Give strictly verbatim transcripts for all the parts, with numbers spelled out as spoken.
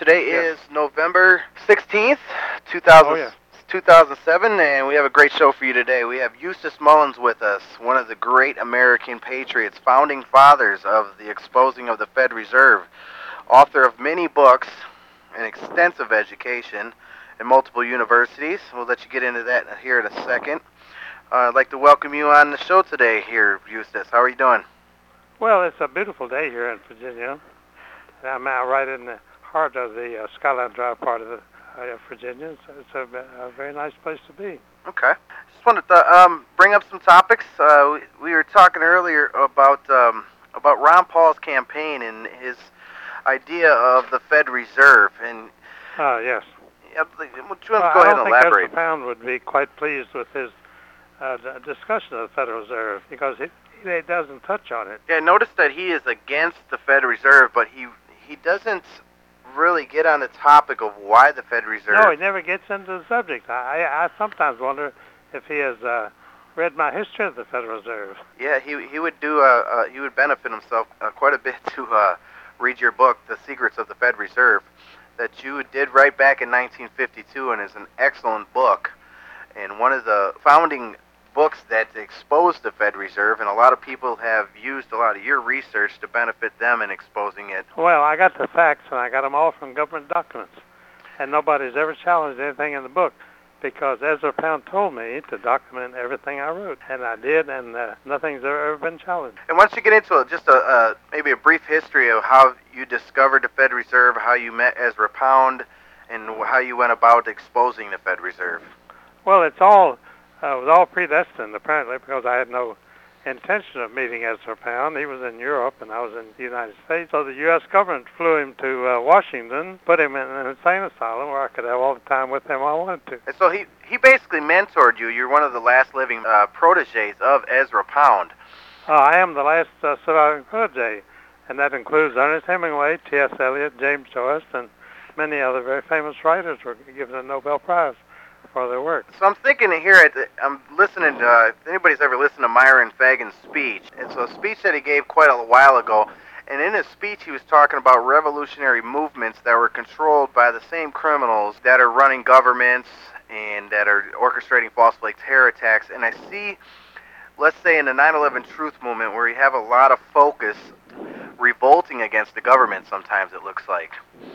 Today Yes. is November sixteenth, two thousand, Oh, yeah. two thousand seven, and we have a great show for you today. We have Eustace Mullins with us, one of the great American patriots, founding fathers of the exposing of the Fed Reserve, author of many books, an extensive education in multiple universities. We'll let you get into that here in a second. Uh, I'd like to welcome you on the show today here, Eustace. How are you doing? Well, it's a beautiful day here in Virginia. I'm out right in the heart of the uh, Skyline Drive part of the, uh, Virginia. It's, it's a, a very nice place to be. Okay. Just wanted to um, bring up some topics. Uh, we, we were talking earlier about um, about Ron Paul's campaign and his idea of the Fed Reserve. And Ah, uh, yes. yeah, would you want to Well, go I ahead don't and think elaborate? Ezra Pound would be quite pleased with his uh, d- discussion of the Federal Reserve because he, he doesn't touch on it. Yeah, notice that he is against the Fed Reserve, but he he doesn't really get on the topic of why the Fed Reserve. No, he never gets into the subject. I, I, I sometimes wonder if he has uh, read my history of the Federal Reserve. Yeah, he he would do uh, uh he would benefit himself uh, quite a bit to uh, read your book, The Secrets of the Fed Reserve, that you did write back in nineteen fifty-two, and is an excellent book, and one of the founding books that exposed the Fed Reserve, and a lot of people have used a lot of your research to benefit them in exposing it. Well, I got the facts, and I got them all from government documents, and nobody's ever challenged anything in the book because Ezra Pound told me to document everything I wrote, and I did, and uh, nothing's ever been challenged. And once you get into it, just a uh, maybe a brief history of how you discovered the Fed Reserve, how you met Ezra Pound, and how you went about exposing the Fed Reserve. Well, it's all uh, it was all predestined apparently because I had no intention of meeting Ezra Pound. He was in Europe, and I was in the United States. So the U S government flew him to uh, Washington, put him in an insane asylum where I could have all the time with him I wanted to. And so he, he basically mentored you. You're one of the last living uh, proteges of Ezra Pound. Uh, I am the last uh, surviving protege, and that includes Ernest Hemingway, T S Eliot, James Joyce, and many other very famous writers were given a Nobel Prize for their work. So I'm thinking here, at the, I'm listening to, uh, if anybody's ever listened to Myron Fagan's speech, and so a speech that he gave quite a while ago, and in his speech he was talking about revolutionary movements that were controlled by the same criminals that are running governments and that are orchestrating false flag terror attacks, and I see, let's say in the nine eleven Truth Movement, where you have a lot of focus revolting against the government sometimes, it looks like.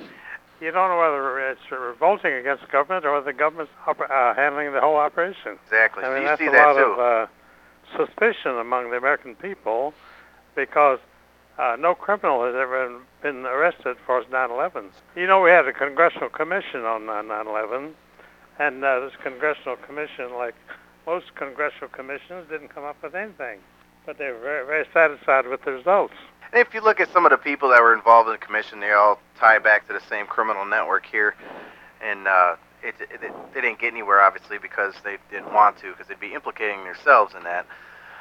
You don't know whether it's revolting against the government or whether the government's uh, handling the whole operation. Exactly. I mean, so you that's see a that lot too. of uh, suspicion among the American people because uh, no criminal has ever been arrested for nine eleven. You know, we had a congressional commission on nine eleven, and uh, this congressional commission, like most congressional commissions, didn't come up with anything. But they were very, very satisfied with the results. And if you look at some of the people that were involved in the commission, they all tie back to the same criminal network here. And uh, it, it, it, they didn't get anywhere, obviously, because they didn't want to, because they'd be implicating themselves in that.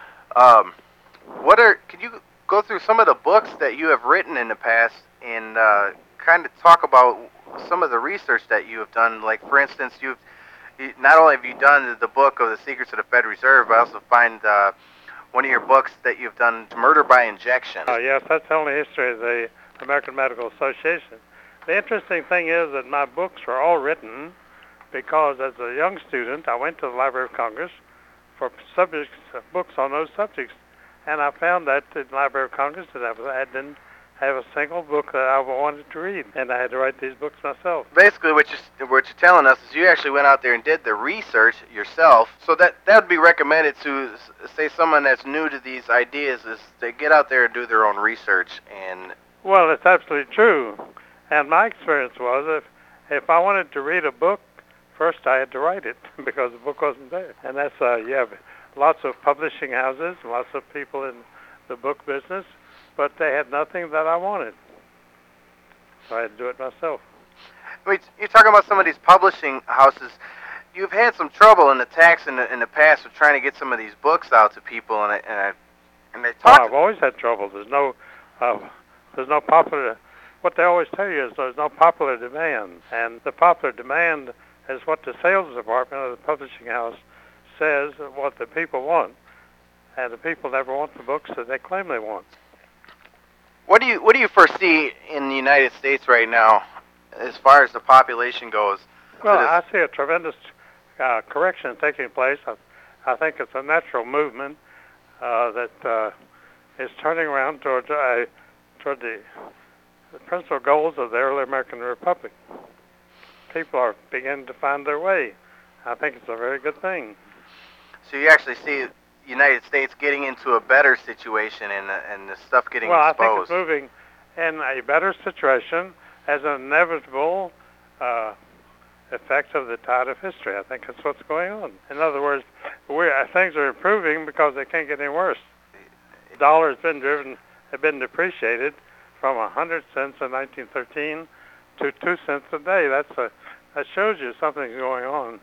Um, what are? Could you go through some of the books that you have written in the past and uh, kind of talk about some of the research that you have done? Like, for instance, you've you, not only have you done the book of The Secrets of the Fed Reserve, but I also find uh, one of your books that you've done, Murder by Injection. Oh, yes, that's the only history of the American Medical Association. The interesting thing is that my books were all written because as a young student, I went to the Library of Congress for subjects, books on those subjects, and I found that in the Library of Congress that I didn't have a single book that I wanted to read, and I had to write these books myself. Basically, what you're, what you're telling us is you actually went out there and did the research yourself, so that that would be recommended to, say, someone that's new to these ideas, is to get out there and do their own research. And well, it's absolutely true, and my experience was if if I wanted to read a book, first I had to write it because the book wasn't there, and that's uh, you have lots of publishing houses, lots of people in the book business, but they had nothing that I wanted. So I had to do it myself. Wait, you're talking about some of these publishing houses. You've had some trouble in the tax in the, in the past with trying to get some of these books out to people, and I, and, I, and they talk. Oh, I've always had trouble. There's no, uh, there's no popular. What they always tell you is there's no popular demand, and the popular demand is what the sales department of the publishing house says what the people want, and the people never want the books that they claim they want. What do you what do you foresee in the United States right now as far as the population goes. Well, to this, I see a tremendous uh, correction taking place. I, I think it's a natural movement uh, that uh, is turning around toward, uh, toward the, the principal goals of the early American Republic. People are beginning to find their way. I think it's a very good thing. so you actually see the United States getting into a better situation and, and the stuff getting well, exposed. I think it's moving in a better situation as an inevitable uh, effect of the tide of history. I think that's what's going on. In other words, we're, uh, things are improving because they can't get any worse. The dollar has been driven, have been depreciated from a hundred cents in nineteen thirteen to two cents a day. That's a that shows you something's going on.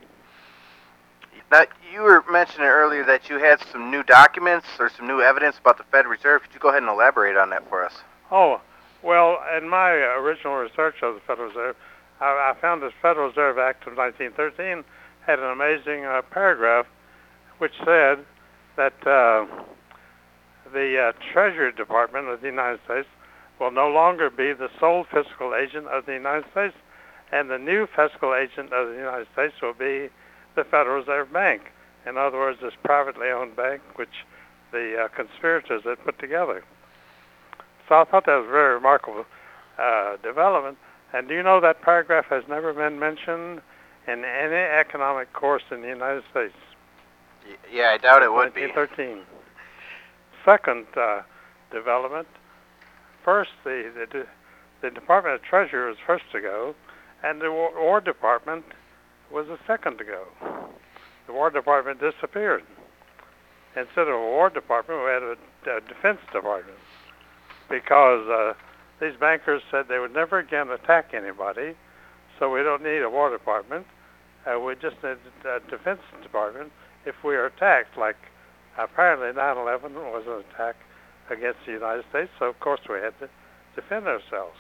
Now, you were mentioning earlier that you had some new documents or some new evidence about the Federal Reserve. Could you go ahead and elaborate on that for us? Oh, well, in my original research of the Federal Reserve, I, I found this Federal Reserve Act of nineteen thirteen had an amazing uh, paragraph which said that uh, the uh, Treasury Department of the United States will no longer be the sole fiscal agent of the United States, and the new fiscal agent of the United States will be the Federal Reserve Bank. In other words, this privately owned bank which the uh, conspirators had put together. So I thought that was a very remarkable uh, development. And do you know that paragraph has never been mentioned in any economic course in the United States? Y- yeah, I doubt it would be. nineteen thirteen. Second uh, development. First, the, the the Department of Treasury was first to go, and the War, War Department was the second to go. The War Department disappeared. Instead of a War Department, we had a, a Defense Department, because uh, these bankers said they would never again attack anybody, so we don't need a War Department. Uh, we just need a Defense Department if we are attacked, like apparently nine eleven was an attack against the United States, so of course we had to defend ourselves.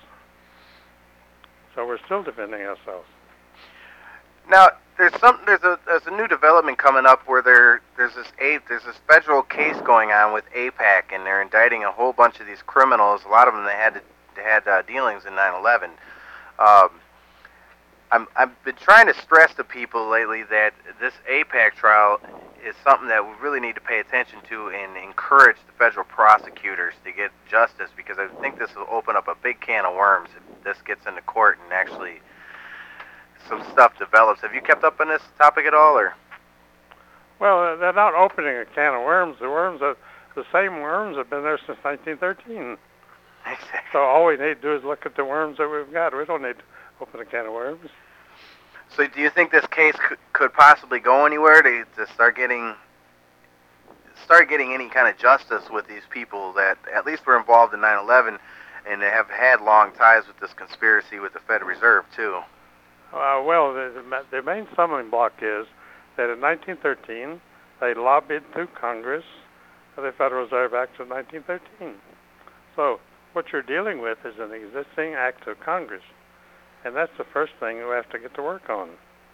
So we're still defending ourselves. Now, there's some there's a there's a new development coming up where there there's this a there's this federal case going on with AIPAC, and they're indicting a whole bunch of these criminals. A lot of them they had they had uh, dealings in nine eleven. Um, I'm I've been trying to stress to people lately that this AIPAC trial is something that we really need to pay attention to and encourage the federal prosecutors to get justice, because I think this will open up a big can of worms if this gets into court and actually some stuff develops. Have you kept up on this topic at all, or? Well, they're not opening a can of worms. The worms are the same worms have been there since nineteen thirteen. Exactly. So all we need to do is look at the worms that we've got. We don't need to open a can of worms. So do you think this case could, could possibly go anywhere to, to start getting start getting any kind of justice with these people that at least were involved in nine eleven and they have had long ties with this conspiracy with the Federal Reserve too? Uh, well, the, the main stumbling block is that in nineteen thirteen they lobbied through Congress for the Federal Reserve Act of nineteen thirteen. So what you're dealing with is an existing act of Congress, and that's the first thing we have to get to work on.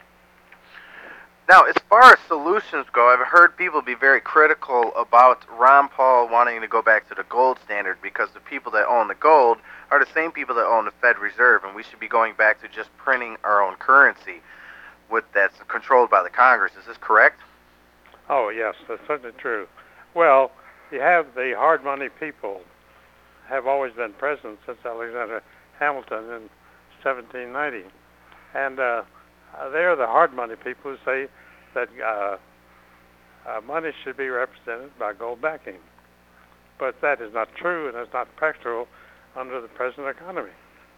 Now, as far as solutions go, I've heard people be very critical about Ron Paul wanting to go back to the gold standard, because the people that own the gold are the same people that own the Fed Reserve, and we should be going back to just printing our own currency with that's controlled by the Congress. Is this correct? Oh, yes, that's certainly true. Well, you have the hard money people have always been present since Alexander Hamilton in seventeen ninety. And uh, they are the hard money people who say that uh, uh, money should be represented by gold backing. But that is not true, and it's not practical under the present economy.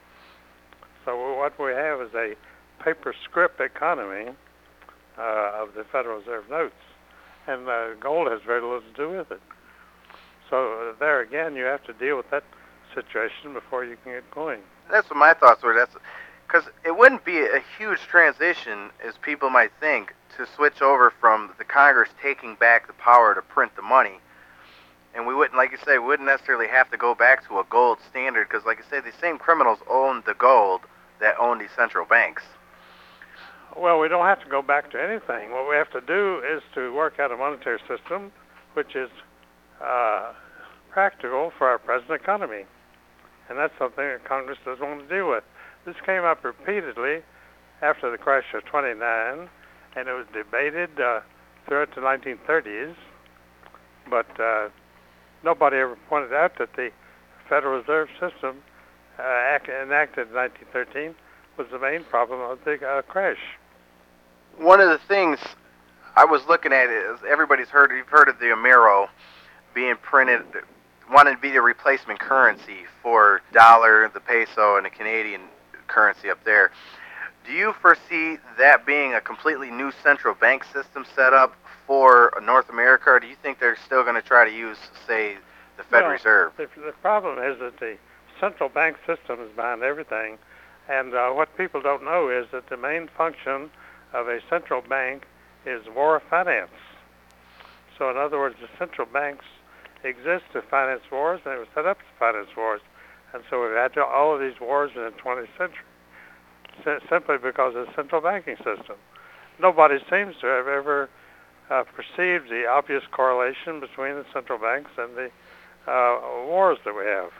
So what we have is a paper script economy uh, of the Federal Reserve notes, and uh, gold has very little to do with it. So uh, there again, you have to deal with that situation before you can get going. That's what my thoughts were. That's because it wouldn't be a huge transition, as people might think, to switch over from the Congress taking back the power to print the money. And we wouldn't, like you say, we wouldn't necessarily have to go back to a gold standard, because, like you say, the same criminals own the gold that own these central banks. Well, we don't have to go back to anything. What we have to do is to work out a monetary system which is uh, practical for our present economy. And that's something that Congress doesn't want to deal with. This came up repeatedly after the crash of twenty-nine, and it was debated uh, throughout the nineteen thirties, but uh, nobody ever pointed out that the Federal Reserve System uh, act, enacted in nineteen thirteen was the main problem of the uh, crash. One of the things I was looking at is everybody's heard, you've heard of the Amero being printed, wanting to be the replacement currency for dollar, the peso, and the Canadian currency up there. Do you foresee that being a completely new central bank system set up for North America, or do you think they're still going to try to use, say, the Federal Well, Reserve? The, the problem is that the central bank system is behind everything, and uh, what people don't know is that the main function of a central bank is war finance. So in other words, the central banks exist to finance wars, and it was set up to finance wars. And so we've had to, all of these wars in the twentieth century si- simply because of the central banking system. Nobody seems to have ever uh, perceived the obvious correlation between the central banks and the uh, wars that we have.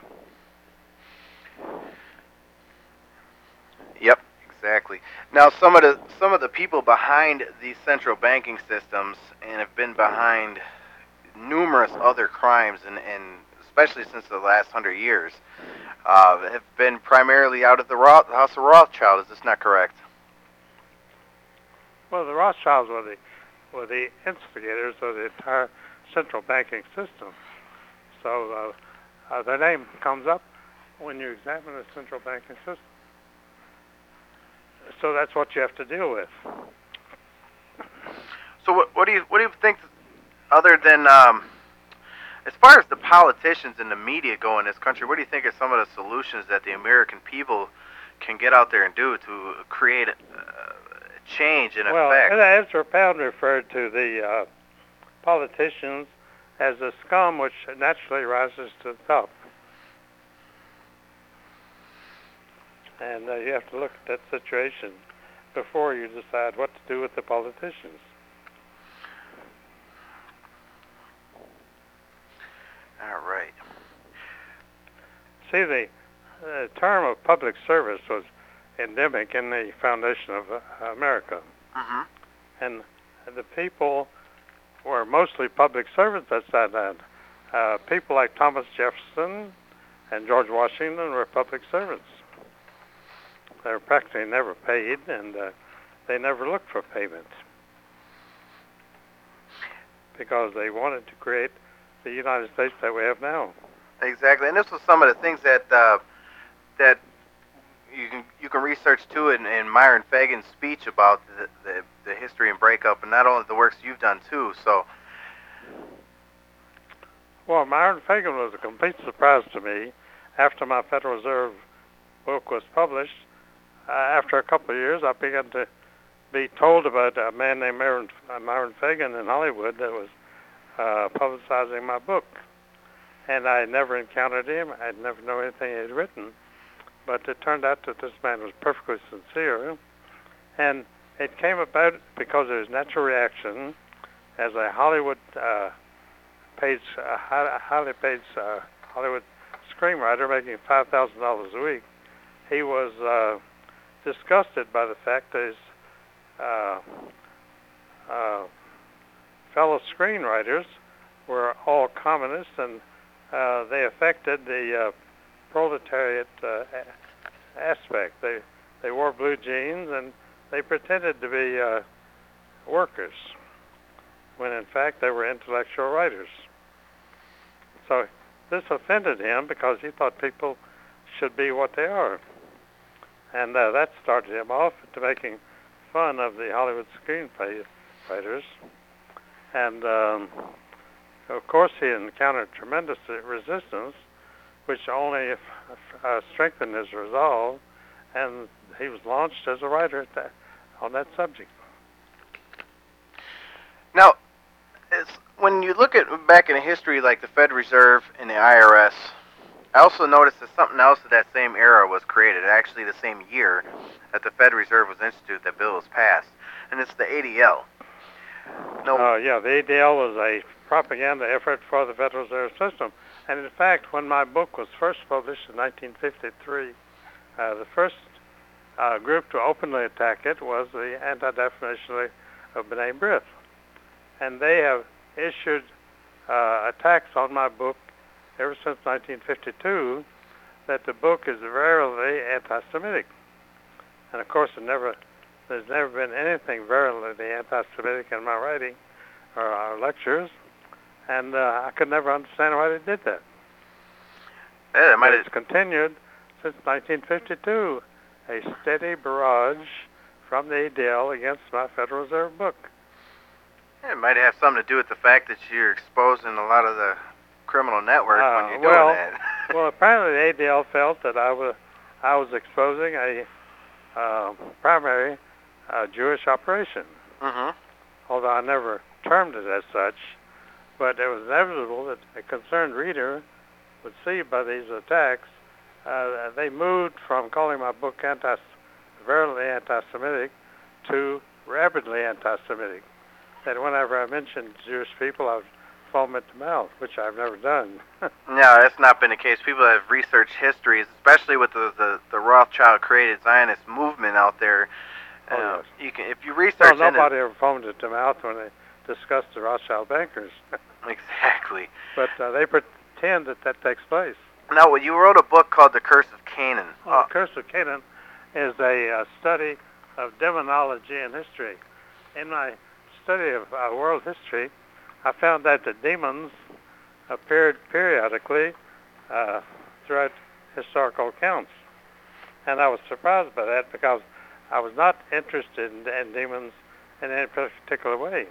Yep, exactly. Now, some of the some of the people behind these central banking systems and have been behind numerous other crimes, and, and especially since the last hundred years, uh, have been primarily out of the Roth, House of Rothschild. Is this not correct? Well, the Rothschilds were the were the instigators of the entire central banking system. So uh, uh, their name comes up when you examine the central banking system. So that's what you have to deal with. So what, what do you what do you think, other than um, as far as the politicians and the media go in this country, what do you think are some of the solutions that the American people can get out there and do to create a, a change in well, effect? Well, Ezra Pound referred to the uh, politicians as a scum which naturally rises to the top. And uh, you have to look at that situation before you decide what to do with the politicians. All right. See, the uh, term of public service was endemic in the foundation of uh, America. Mm-hmm. And the people were mostly public servants at that time. Uh, people like Thomas Jefferson and George Washington were public servants. They were practically never paid, and uh, they never looked for payment because they wanted to create the United States that we have now. Exactly, and this was some of the things that uh, that you can you can research too in, in Myron Fagan's speech about the, the the history and breakup, and not only the works you've done too. So, well, Myron Fagan was a complete surprise to me after my Federal Reserve book was published. Uh, after a couple of years, I began to be told about a man named Myron, uh, Myron Fagan in Hollywood that was uh, publicizing my book. And I had never encountered him. I had never known anything he had written. But it turned out that this man was perfectly sincere. And it came about because of his natural reaction as a Hollywood uh, paid, uh, highly paid uh, Hollywood screenwriter making five thousand dollars a week. He was uh, disgusted by the fact that his uh, uh, fellow screenwriters were all communists, and uh, they affected the uh, proletariat uh, aspect. They they wore blue jeans and they pretended to be uh, workers, when in fact they were intellectual writers. So this offended him because he thought people should be what they are. And uh, that started him off to making fun of the Hollywood screenwriters. And um, of course he encountered tremendous resistance, which only uh, strengthened his resolve, and he was launched as a writer at that, on that subject. Now, it's, when you look at back in history, like the Federal Reserve and the I R S, I also noticed that something else of that same era was created, actually the same year that the Federal Reserve was instituted, that bill was passed, and it's the A D L. No. Uh, yeah, the A D L was a propaganda effort for the Federal Reserve System. And in fact, when my book was first published in nineteen fifty-three, uh, the first uh, group to openly attack it was the Anti-Defamation League of B'nai B'rith. And they have issued uh, attacks on my book ever since nineteen fifty-two, that the book is virulently anti-Semitic. And of course, it never, there's never been anything virulently anti-Semitic in my writing or our lectures, and uh, I could never understand why they did that. Yeah, it might It's continued since nineteen fifty-two, a steady barrage from the A D L against my Federal Reserve book. It might have something to do with the fact that you're exposing a lot of the criminal network Uh, when you're well, doing that. well, apparently the A D L felt that I was, I was exposing a uh, primary uh, Jewish operation, hmm although I never termed it as such. But it was inevitable that a concerned reader would see by these attacks, uh, they moved from calling my book anti, virulently anti-Semitic to rabidly anti-Semitic. That whenever I mentioned Jewish people, I would foam at the mouth, which I've never done. No, that's not been the case. People that have researched histories, especially with the, the, the Rothschild-created Zionist movement out there. Oh, uh, yes. You can, if you No, research nobody ever foamed at the mouth when they discussed the Rothschild bankers. into exactly. But uh, they pretend that that takes place. Now, well, you wrote a book called The Curse of Canaan. Well, Uh, the Curse of Canaan is a uh, study of demonology and history. In my study of uh, world history, I found that the demons appeared periodically uh, throughout historical accounts. And I was surprised by that because I was not interested in, in demons in any particular way.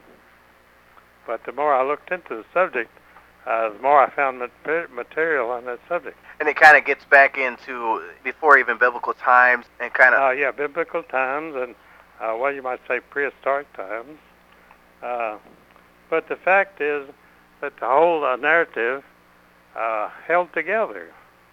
But the more I looked into the subject, uh, the more I found mat- material on that subject. and it kind of gets back into before even biblical times and kind of... Uh, yeah, biblical times and, uh, well, you might say prehistoric times. Uh, but the fact is that the whole uh, narrative uh, held together.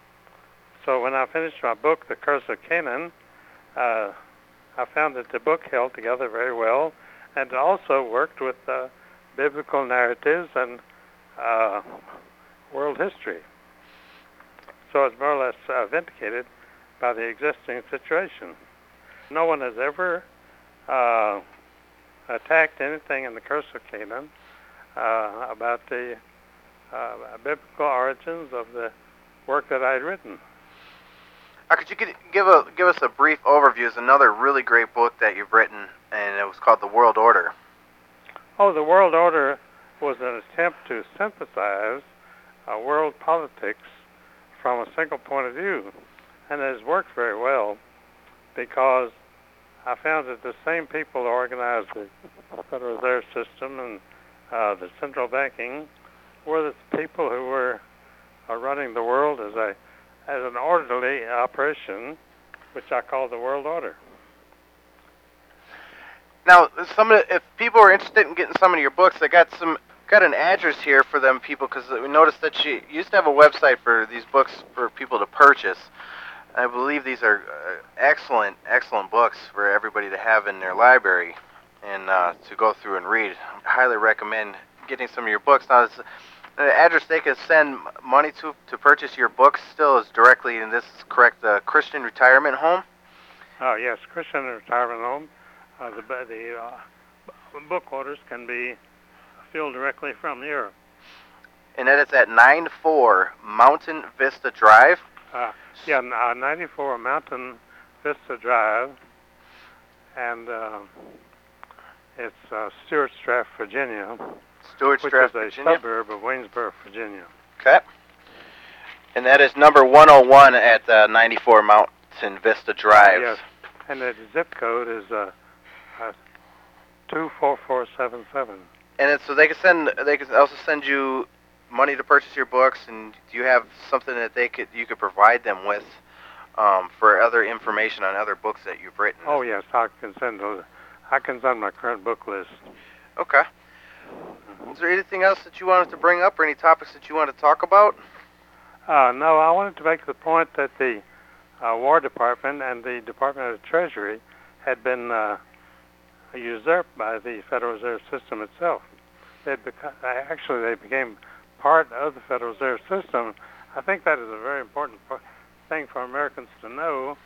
So when I finished my book, The Curse of Canaan, uh, I found that the book held together very well, and also worked with uh, biblical narratives and uh, world history. So it's more or less uh, vindicated by the existing situation. No one has ever uh, attacked anything in The Curse of Canaan uh, about the uh, biblical origins of the work that I had written. Uh, could you gi- give a give us a brief overview? It's another really great book that you've written, and it was called The World Order. Oh, The World Order was an attempt to synthesize uh, world politics from a single point of view, and it has worked very well because I found that the same people who organized the Federal Reserve System and uh, the central banking were the people who were uh, running the world as a as an orderly operation, which I call the World Order. Now, some of the, if people are interested in getting some of your books, I got some got an address here for them people because we noticed that you used to have a website for these books for people to purchase. I believe these are uh, excellent, excellent books for everybody to have in their library and uh, to go through and read. I highly recommend getting some of your books. Now, this, the address they can send money to to purchase your books still is directly, and this is correct, the Christian Retirement Home. Oh yes, Christian Retirement Home. Uh, the the uh, book orders can be filled directly from here. And that is at ninety-four Mountain Vista Drive. Uh, yeah, uh, ninety-four Mountain Vista Drive, and uh, it's uh, Stewartstraff, Virginia, Stewartstraff, which is a Virginia. suburb of Waynesboro, Virginia. Okay. And that is number one oh one at uh, ninety-four Mountain Vista Drive. Yes, and the zip code is uh, uh, two four four seven seven. And it's, so they can send. They can also send you money to purchase your books. And do you have something that they could you could provide them with um, for other information on other books that you've written? Oh yes, I can send those. I can send my current book list. Okay. Mm-hmm. Is there anything else that you wanted to bring up, or any topics that you want to talk about? Uh, no, I wanted to make the point that the uh, War Department and the Department of the Treasury had been uh, usurped by the Federal Reserve System itself. They'd beca- actually, they became part of the Federal Reserve System. I think that is a very important po- thing for Americans to know,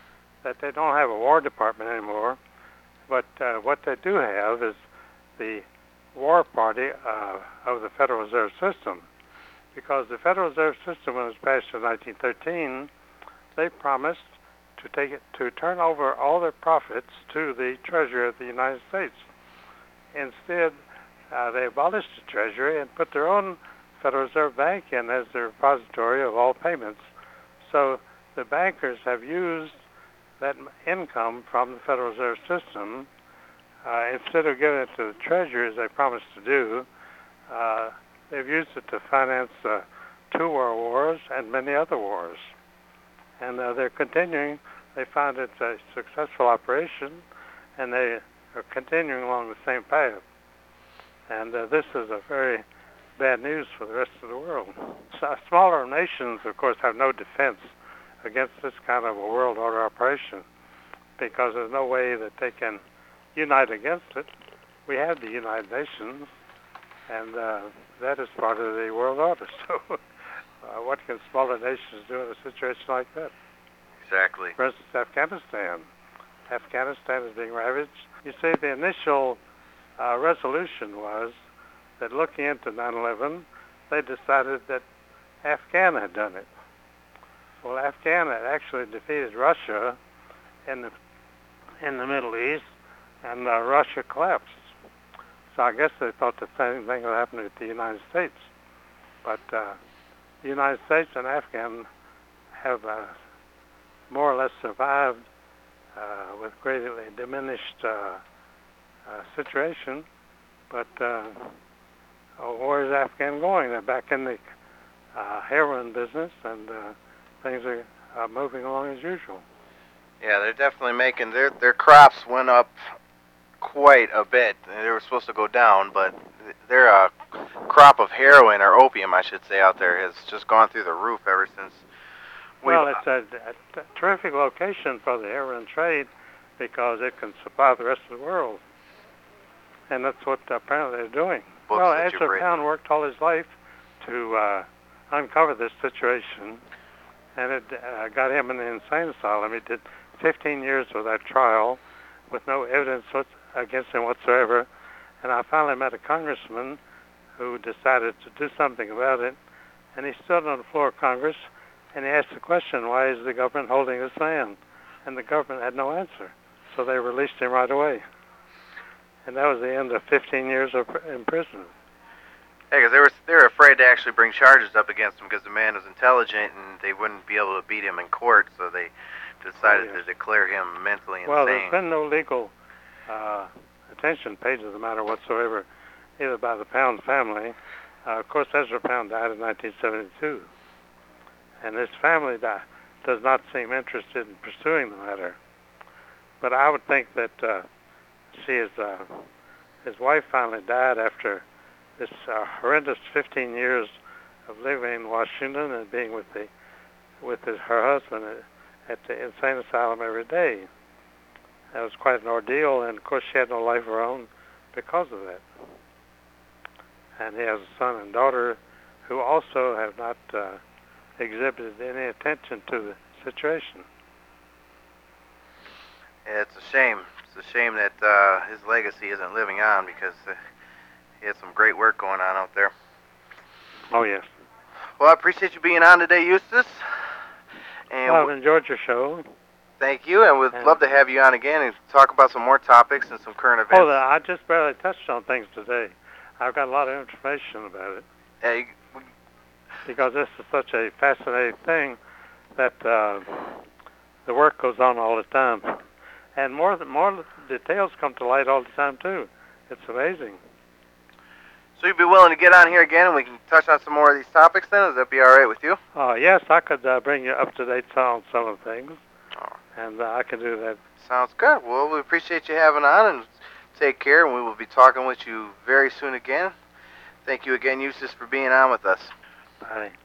that they don't have a War Department anymore, but uh, what they do have is the War Party uh, of the Federal Reserve System. Because the Federal Reserve System, when it was passed in nineteen thirteen, they promised to take it to turn over all their profits to the Treasury of the United States. Instead, uh, they abolished the Treasury and put their own Federal Reserve Bank in as the repository of all payments. So the bankers have used that income from the Federal Reserve System, uh, instead of giving it to the Treasury as they promised to do, uh, they've used it to finance uh, two world wars and many other wars. And uh, they're continuing. They found it's a successful operation, and they are continuing along the same path. And uh, this is a very bad news for the rest of the world. So smaller nations, of course, have no defense against this kind of a world order operation, because there's no way that they can unite against it. We have the United Nations, and uh, that is part of the world order. So uh, what can smaller nations do in a situation like that? Exactly. For instance, Afghanistan. Afghanistan is being ravaged. You see, the initial uh, resolution was that looking into nine eleven, they decided that Afghan had done it. Well, Afghan had actually defeated Russia in the in the Middle East, and uh, Russia collapsed. So I guess they thought the same thing would happen with the United States. But uh, the United States and Afghan have uh, more or less survived uh, with greatly diminished uh, uh, situation. But uh, where is Afghan going? They're back in the uh, heroin business, and uh, things are uh, moving along as usual. Yeah, they're definitely making their their crops went up quite a bit. They were supposed to go down, but their uh, crop of heroin, or opium, I should say, out there has just gone through the roof ever since. Well, it's a, a, a terrific location for the heroin trade because it can supply the rest of the world, and that's what apparently they're doing. Books well, that Ezra Pound worked all his life to uh, uncover this situation, and it uh, got him in the insane asylum. He did fifteen years without trial, with no evidence against him whatsoever. And I finally met a congressman who decided to do something about it, and he stood on the floor of Congress and he asked the question, why is the government holding this man? And the government had no answer, so they released him right away. And that was the end of fifteen years of imprisonment. Yeah, because they were they were afraid to actually bring charges up against him because the man was intelligent and they wouldn't be able to beat him in court, so they decided oh, yes. to declare him mentally insane. Well, there's been no legal uh, attention paid to the matter whatsoever, either by the Pound family. Uh, of course, Ezra Pound died in nineteen seventy-two, and his family di- does not seem interested in pursuing the matter. But I would think that uh, see, his, uh, his wife finally died after this uh, horrendous fifteen years of living in Washington and being with the with his, her husband at the insane asylum every day. That was quite an ordeal, and of course she had no life of her own because of that. And he has a son and daughter who also have not uh, exhibited any attention to the situation. Yeah, it's a shame. It's a shame that uh, his legacy isn't living on because uh, he had some great work going on out there. Oh, yes. Well, I appreciate you being on today, Eustace. And well, I've enjoyed your show. Thank you, and we'd and love to have you on again and talk about some more topics and some current events. Oh, I just barely touched on things today. I've got a lot of information about it. Yeah, you, because this is such a fascinating thing that uh, the work goes on all the time. And more more details come to light all the time, too. It's amazing. So you'd be willing to get on here again and we can touch on some more of these topics then? Does that be all right with you? Uh, yes, I could uh, bring you up to date on some of the things. Oh. And uh, I can do that. Sounds good. Well, we appreciate you having on, and take care, and we will be talking with you very soon again. Thank you again, Eustace, for being on with us. Bye.